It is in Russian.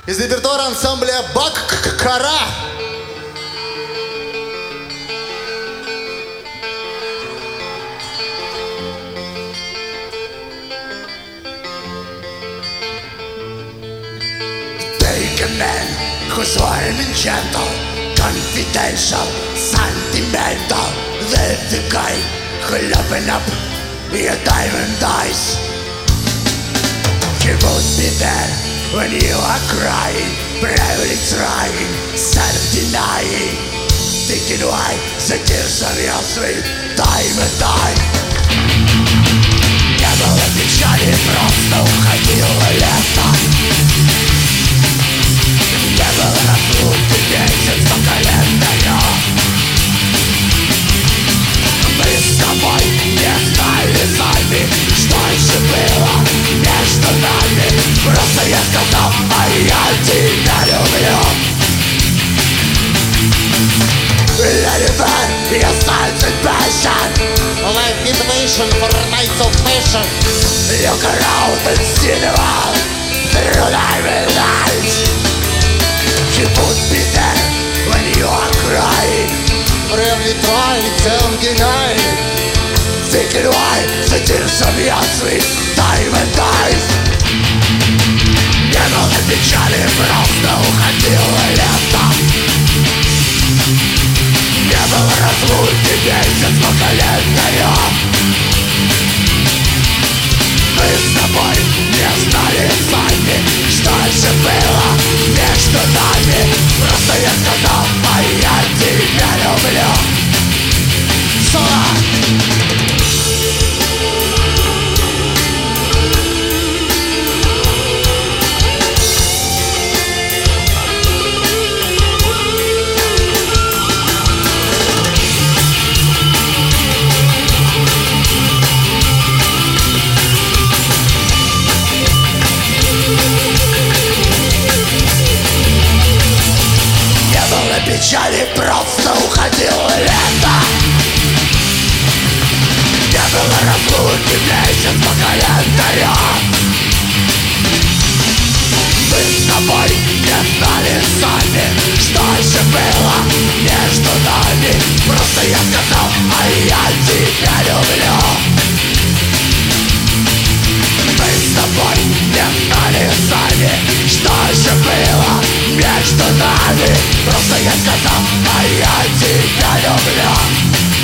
Из репертуара ансамбля Баккара. Take a man who's warm and gentle, confidential, sentimental. That's the guy who'll open up your diamond eyes. He won't be there when you are crying, bravely trying, self-denying, thinking why the tears of your sweet diamond eye. Не было печали, просто уходило лето. Не было разлуки, месяц по календарю. Мы с тобой не знали сами, что еще было между нами. Просто я сказал, а я тебя люблю. Let it burn, your silence and passion. Life innovation for nights of passion. Look around and see the world through diamond lights. He won't be there when you are crying, Bravely trying, self-denying. thinking why the tears of your sweet diamond eyes. Не было печали, просто уходило лето. Не было разлуки, месяц по календарю. Мы с тобой не знали сами, что же было между нами. Просто я сказал, а я тебя люблю. Печали, просто уходило лето. Не было разлуки, месяц по календарю. Мы с тобой не знали сами, что же было между нами. Просто я сказал, а я тебя люблю. Мы с тобой не знали сами, что же было между нами. Просто я сказал, а я тебя люблю.